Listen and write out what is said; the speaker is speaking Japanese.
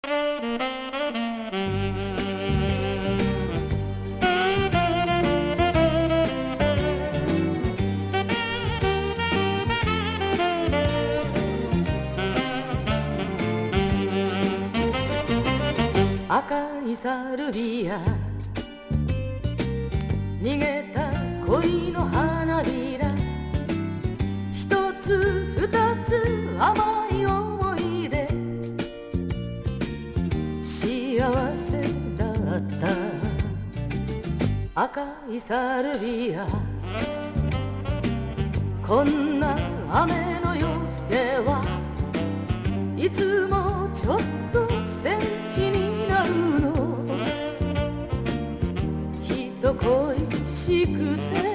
赤いサルビア逃げた恋の花びら一つ二つ甘い思い出幸せだった赤いサルビアこんな雨の夜更けはいつもちょっとセンチになるの人恋しくて